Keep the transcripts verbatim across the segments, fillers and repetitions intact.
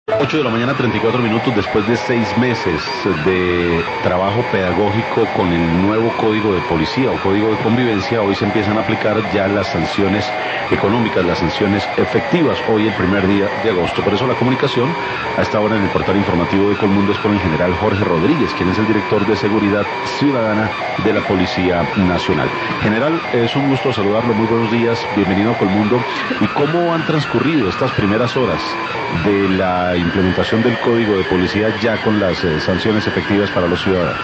ocho de la mañana, treinta y cuatro minutos, después de seis meses de trabajo pedagógico con el nuevo Código de Policía o Código de Convivencia, hoy se empiezan a aplicar ya las sanciones económicas, las sanciones efectivas, hoy el primer día de agosto. Por eso la comunicación a esta hora en el portal informativo de Colmundo es con el general Jorge Rodríguez, quien es el director de Seguridad Ciudadana de la Policía Nacional. General, es un gusto saludarlo, muy buenos días, bienvenido a Colmundo. ¿Y cómo han transcurrido estas primeras horas de la implementación del Código de Policía ya con las eh, sanciones efectivas para los ciudadanos?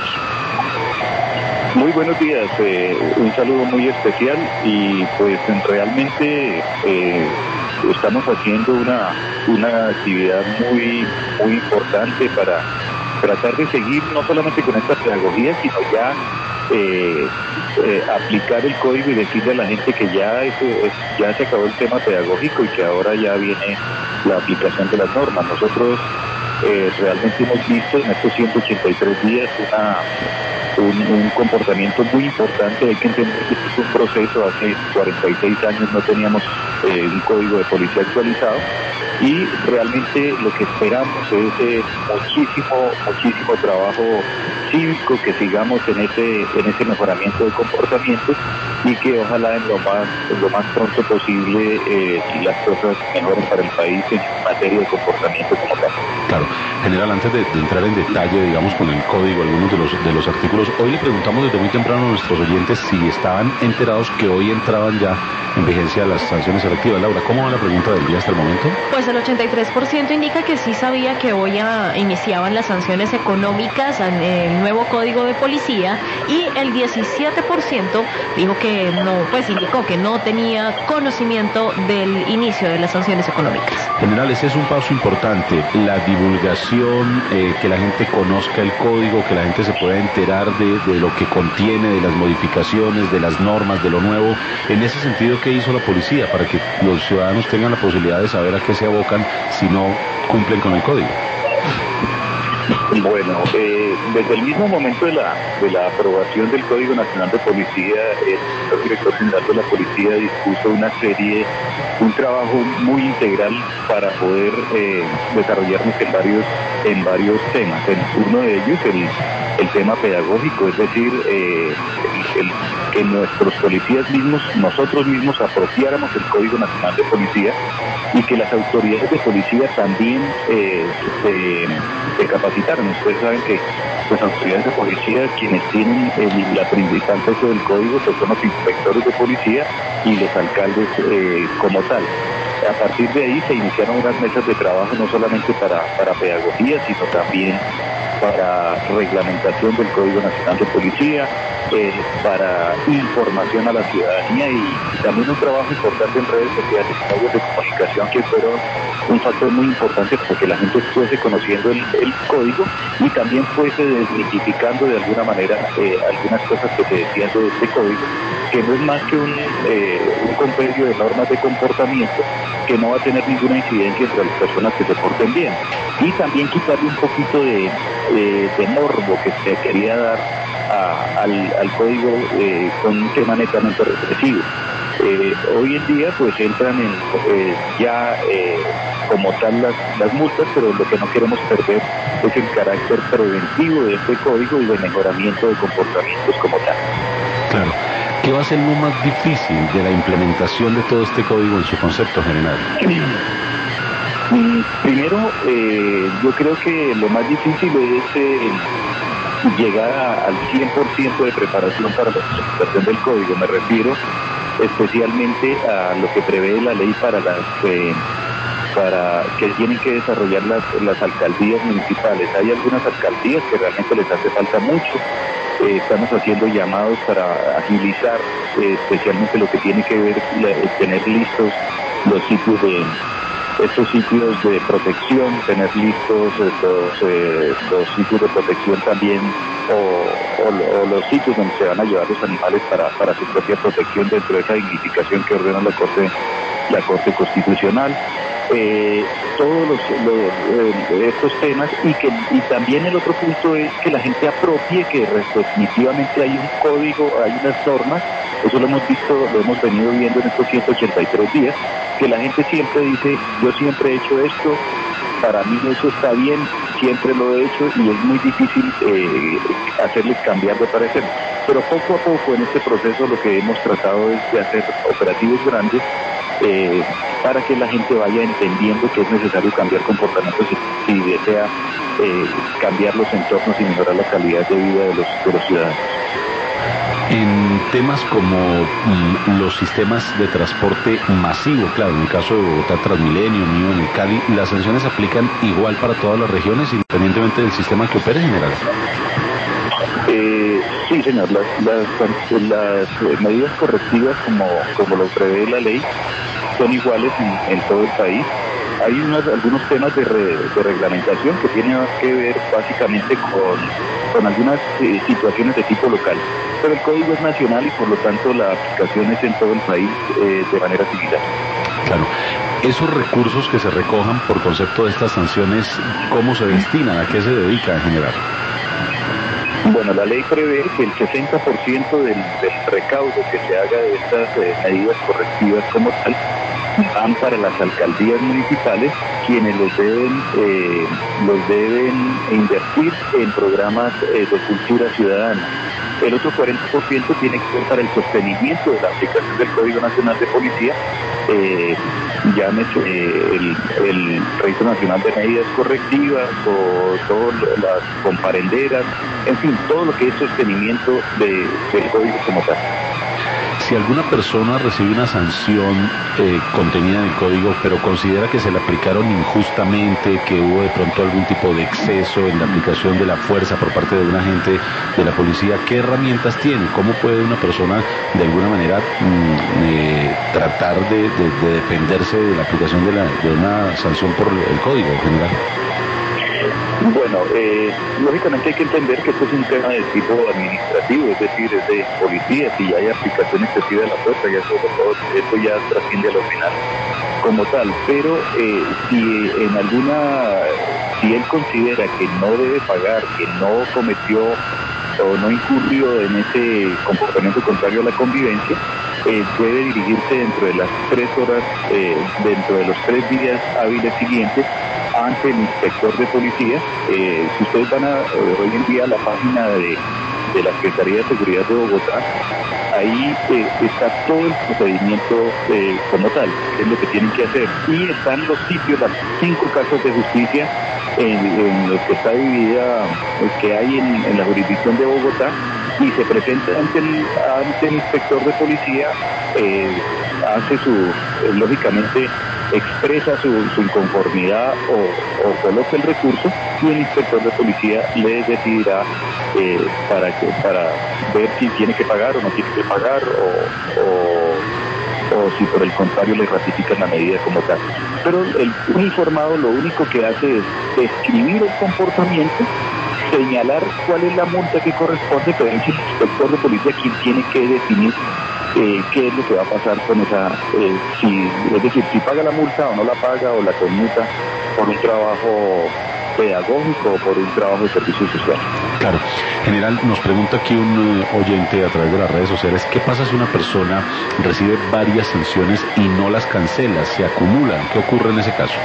Muy buenos días, eh, un saludo muy especial y pues realmente eh, estamos haciendo una, una actividad muy, muy importante para tratar de seguir no solamente con esta pedagogía, sino ya eh, eh, aplicar el código y decirle a la gente que ya, eso, es, ya se acabó el tema pedagógico y que ahora ya viene la aplicación de las normas. Nosotros eh, realmente hemos visto en estos ciento ochenta y tres días una, un, un comportamiento muy importante. Hay que entender que este es un proceso. Hace cuarenta y seis años no teníamos eh, un código de policía actualizado y realmente lo que esperamos es eh, muchísimo, muchísimo trabajo cívico, que sigamos en ese, en ese mejoramiento de comportamientos y que ojalá en lo más, en lo más pronto posible eh, las cosas mejoren para el país en materia de comportamiento como tal. Claro. General, antes de, de entrar en detalle, digamos, con el código, algunos de los, de los artículos, hoy le preguntamos desde muy temprano a nuestros oyentes si estaban enterados que hoy entraban ya en vigencia las sanciones efectivas. Laura, ¿cómo va la pregunta del día hasta el momento? Pues el ochenta y tres por ciento indica que sí sabía que hoy ya iniciaban las sanciones económicas en el nuevo Código de Policía y el diecisiete por ciento dijo que no, pues indicó que no tenía conocimiento del inicio de las sanciones económicas. General, ese es un paso importante, la divulgación, eh, que la gente conozca el código, que la gente se pueda enterar de, de lo que contiene, de las modificaciones, de las normas, de lo nuevo. En ese sentido, ¿qué hizo la policía para que los ciudadanos tengan la posibilidad de saber a qué se abocan si no cumplen con el código? Bueno, eh, desde el mismo momento de la, de la aprobación del Código Nacional de Policía, el director general de la Policía dispuso una serie, un trabajo muy integral para poder eh, desarrollarnos en varios, en varios temas. En uno de ellos, el, el tema pedagógico, es decir, eh, el, el, que nuestros policías mismos, nosotros mismos apropiáramos el Código Nacional de Policía y que las autoridades de policía también eh, se, se capacitaron. Ustedes saben que las autoridades de policía, quienes tienen el, la principal peso del código, pues son los inspectores de policía y los alcaldes eh, como tal. A partir de ahí se iniciaron unas mesas de trabajo no solamente para, para pedagogía, sino también para reglamentación del Código Nacional de Policía, eh, para información a la ciudadanía y también un trabajo importante en redes sociales y medios de comunicación que fueron un factor muy importante para que la gente fuese conociendo el, el código y también fuese desmitificando de alguna manera eh, algunas cosas que se decían de este código, que no es más que un, eh, un compendio de normas de comportamiento que no va a tener ninguna incidencia entre las personas que se porten bien. Y también quitarle un poquito de, eh, de morbo que se quería dar a, al, al código eh, con un tema netamente represivo. Eh, hoy en día pues entran en eh, ya eh, como tal las, las multas, pero lo que no queremos perder es el carácter preventivo de este código y de mejoramiento de comportamientos como tal. Claro. ¿Qué va a ser lo más difícil de la implementación de todo este código en su concepto general? Primero, eh, yo creo que lo más difícil es eh, llegar a, al cien por ciento de preparación para la implementación del código. Me refiero especialmente a lo que prevé la ley para las eh, para que tienen que desarrollar las, las alcaldías municipales. Hay algunas alcaldías que realmente les hace falta mucho. Eh, estamos haciendo llamados para agilizar eh, especialmente lo que tiene que ver la, tener listos los sitios de estos sitios de protección, tener listos eh, los, eh, los sitios de protección también o, o, o los sitios donde se van a llevar los animales para, para su propia protección dentro de esa dignificación que ordena la Corte, la Corte Constitucional. Eh, todos los, los, eh, estos temas y que y también el otro punto es que la gente apropie que definitivamente hay un código, hay unas normas. Eso lo hemos visto, lo hemos venido viendo en estos ciento ochenta y tres días, que la gente siempre dice, yo siempre he hecho esto, para mí eso está bien, siempre lo he hecho y es muy difícil eh, hacerles cambiar de parecer. Pero poco a poco en este proceso lo que hemos tratado es de hacer operativos grandes eh, para que la gente vaya entendiendo que es necesario cambiar comportamientos si, si desea eh, cambiar los entornos y mejorar la calidad de vida de los, de los ciudadanos. En temas como mm, los sistemas de transporte masivo, claro, en el caso de Bogotá, Transmilenio, mío en el Cali, ¿las sanciones se aplican igual para todas las regiones, independientemente del sistema que opere, general? Eh, sí, señor, las, las, las medidas correctivas, como, como lo prevé la ley, son iguales en, en todo el país. Hay unos, algunos temas de, re, de reglamentación que tienen que ver básicamente con, con algunas eh, situaciones de tipo local, pero el código es nacional y por lo tanto la aplicación es en todo el país eh, de manera similar. Claro. Esos recursos que se recojan por concepto de estas sanciones, ¿cómo se destinan? ¿A qué se dedica en general? Bueno, la ley prevé que el sesenta por ciento del, del recaudo que se haga de estas eh, medidas correctivas como tal van para las alcaldías municipales, quienes los deben eh, los deben invertir en programas eh, de cultura ciudadana. El otro cuarenta por ciento tiene que ser para el sostenimiento de la aplicación del Código Nacional de Policía, eh, llámese eh, el, el Registro Nacional de Medidas Correctivas o todas las comparenderas, en fin, todo lo que es sostenimiento de, del Código como tal. Si alguna persona recibe una sanción eh, contenida en el código, pero considera que se le aplicaron injustamente, que hubo de pronto algún tipo de exceso en la aplicación de la fuerza por parte de un agente de la policía, ¿qué herramientas tiene? ¿Cómo puede una persona de alguna manera mmm, eh, tratar de, de, de defenderse de la aplicación de, la, de una sanción por el código en general? Bueno, eh, lógicamente hay que entender que esto es un tema de tipo administrativo, es decir, es de policía, si hay aplicación excesiva de la fuerza, ya sobre todo esto ya trasciende a lo penal como tal, pero eh, si en alguna, si él considera que no debe pagar, que no cometió o no incurrió en ese comportamiento contrario a la convivencia, eh, puede dirigirse dentro de las tres horas, eh, dentro de los tres días hábiles siguientes ante el inspector de policía. Eh, si ustedes van a, eh, hoy en día a la página de, de la Secretaría de Seguridad de Bogotá, ahí eh, está todo el procedimiento eh, como tal, que es lo que tienen que hacer. Y están los sitios, las cinco casas de justicia en, en los que está dividida, que hay en, en la jurisdicción de Bogotá, y se presenta ante el, ante el inspector de policía, eh, hace su, eh, lógicamente, expresa su, su inconformidad o, o coloca el recurso, y el inspector de policía le decidirá eh, para que para ver si tiene que pagar o no tiene que pagar, o, o, o si por el contrario le ratifican la medida como tal. Pero el uniformado lo único que hace es describir el comportamiento, señalar cuál es la multa que corresponde, pero es el inspector de policía quien tiene que definir Eh, qué es lo que va a pasar con esa, eh, si, es decir, si paga la multa o no la paga, o la conmuta por un trabajo pedagógico o por un trabajo de servicio social. Claro. General, nos pregunta aquí un uh, oyente a través de las redes sociales, ¿qué pasa si una persona recibe varias sanciones y no las cancela, se acumulan? ¿Qué ocurre en ese caso?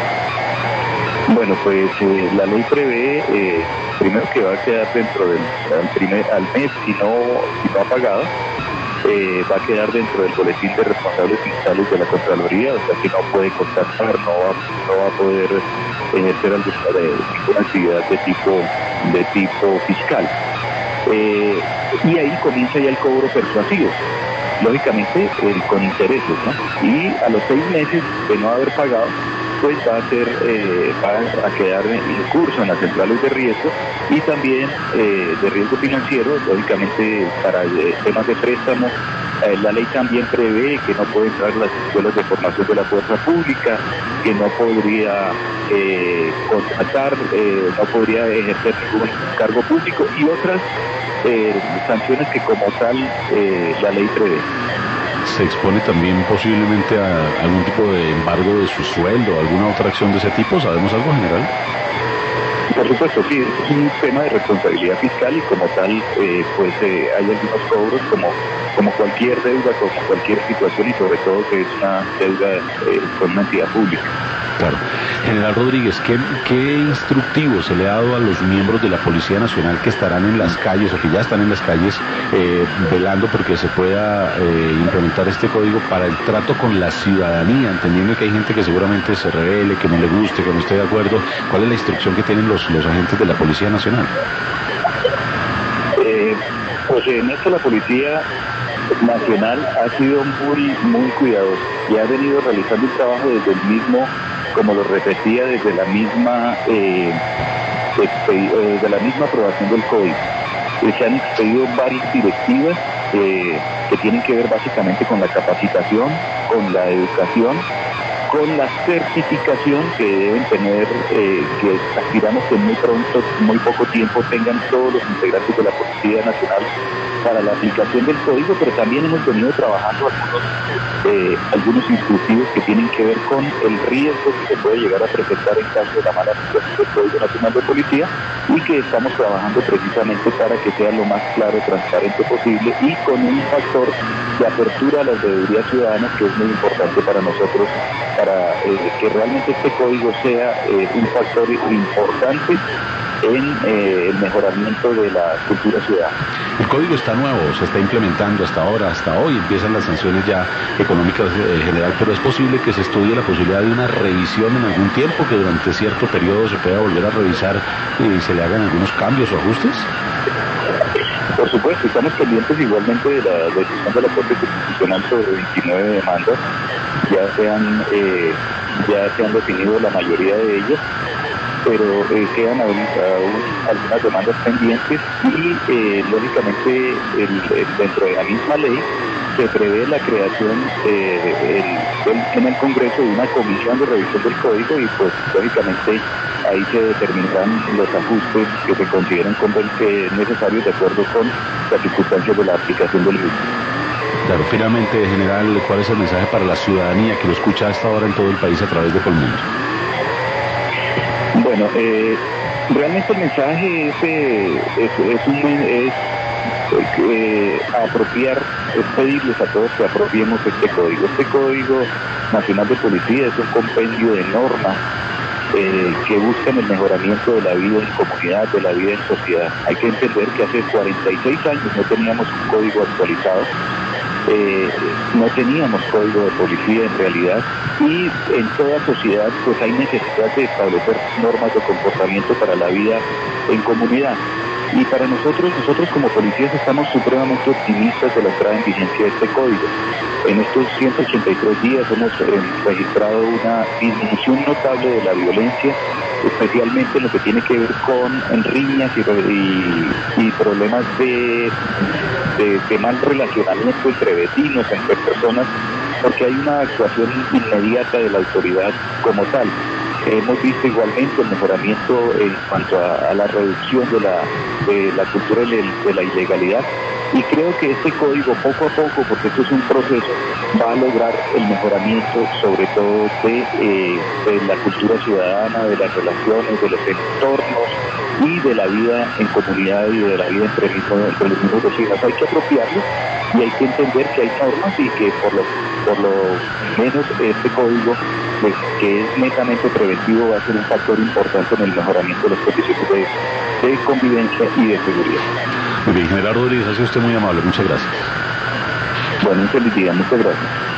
Bueno, pues eh, la ley prevé, eh, primero que va a quedar dentro del al, primer, al mes, si no, si no ha pagado, Eh, va a quedar dentro del boletín de responsables fiscales de la Contraloría, o sea que no puede contactar, no va, no va a poder ejercer alguna, de, ninguna actividad de tipo, de tipo fiscal. Eh, y ahí comienza ya el cobro persuasivo, lógicamente eh, con intereses, ¿no? Y a los seis meses de no haber pagado, pues va a ser, eh, va a quedar en curso en las centrales de riesgo, y también eh, de riesgo financiero, lógicamente para eh, temas de préstamo. Eh, la ley también prevé que no puede entrar las escuelas de formación de la fuerza pública, que no podría eh, contratar, eh, no podría ejercer ningún cargo público, y otras eh, sanciones que como tal eh, la ley prevé. ¿Se expone también posiblemente a algún tipo de embargo de su sueldo, alguna otra acción de ese tipo? ¿Sabemos algo, general? Por supuesto, sí, es un tema de responsabilidad fiscal y como tal, eh, pues eh, hay algunos cobros como, como cualquier deuda, como cualquier situación y sobre todo que es una deuda eh, con una entidad pública. Claro. General Rodríguez, ¿qué, ¿qué instructivo se le ha dado a los miembros de la Policía Nacional que estarán en las calles o que ya están en las calles eh, velando porque se pueda eh, implementar este código para el trato con la ciudadanía, entendiendo que hay gente que seguramente se revele, que no le guste, que no esté de acuerdo? ¿Cuál es la instrucción que tienen los, los agentes de la Policía Nacional? Eh, pues en esto la Policía Nacional ha sido muy, muy cuidadosa y ha venido realizando un trabajo desde el mismo, como lo repetía, desde la misma eh, eh, de la misma aprobación del código. Eh, se han expedido varias directivas eh, que tienen que ver básicamente con la capacitación, con la educación, con la certificación que deben tener, eh, que aspiramos que muy pronto, muy poco tiempo, tengan todos los integrantes de la Policía Nacional para la aplicación del código, pero también hemos venido trabajando algunos, eh, algunos instructivos que tienen que ver con el riesgo que se puede llegar a presentar en caso de la mala aplicación del Código Nacional de Policía y que estamos trabajando precisamente para que sea lo más claro, transparente posible y con un factor de apertura a las deberías ciudadanas que es muy importante para nosotros, para eh, que realmente este código sea eh, un factor importante en eh, el mejoramiento de la cultura ciudadana. El código está nuevo, se está implementando hasta ahora, hasta hoy empiezan las sanciones ya económicas eh, general, pero es posible que se estudie la posibilidad de una revisión en algún tiempo, que durante cierto periodo se pueda volver a revisar y se le hagan algunos cambios o ajustes. Por supuesto, estamos pendientes igualmente de la decisión de la Corte Constitucional sobre veintinueve demandas, ya se han, eh, ya se han definido la mayoría de ellas, pero eh, quedan aún, aún algunas demandas pendientes y eh, lógicamente el, el, dentro de la misma ley se prevé la creación eh, el, el, en el Congreso de una comisión de revisión del código y pues lógicamente ahí se determinarán los ajustes que se consideren necesarios de acuerdo con las circunstancias de la aplicación del mismo. Claro, finalmente, general, ¿cuál es el mensaje para la ciudadanía que lo escucha hasta ahora en todo el país a través de Colmundo? Bueno, eh, realmente el mensaje es, eh, es, es, un, es eh, apropiar, es pedirles a todos que apropiemos este código. Este Código Nacional de Policía es un compendio de normas eh, que buscan el mejoramiento de la vida en comunidad, de la vida en sociedad. Hay que entender que hace cuarenta y seis años no teníamos un código actualizado. Eh, no teníamos código de policía en realidad y en toda sociedad pues hay necesidad de establecer normas de comportamiento para la vida en comunidad y para nosotros, nosotros como policías estamos supremamente optimistas de la entrada en vigencia de este código. En estos ciento ochenta y tres días hemos eh, registrado una disminución notable de la violencia, especialmente en lo que tiene que ver con riñas y, y, y problemas de, de, de mal relacionamiento entre vecinos, entre personas, porque hay una actuación inmediata de la autoridad como tal. Hemos visto igualmente el mejoramiento en cuanto a, a la reducción de la, de la cultura de, de la ilegalidad y creo que este código poco a poco, porque esto es un proceso, va a lograr el mejoramiento sobre todo de, eh, de la cultura ciudadana, de las relaciones, de los entornos y de la vida en comunidad y de la vida entre, mismo, entre los mismos vecinos. Hay que apropiarlo y hay que entender que hay normas y que por lo, por lo menos este código, pues, que es netamente preventivo, va a ser un factor importante en el mejoramiento de las condiciones de, de convivencia y de seguridad. Muy bien, general Rodríguez, ha sido usted muy amable, muchas gracias. Bueno, un feliz día, muchas gracias.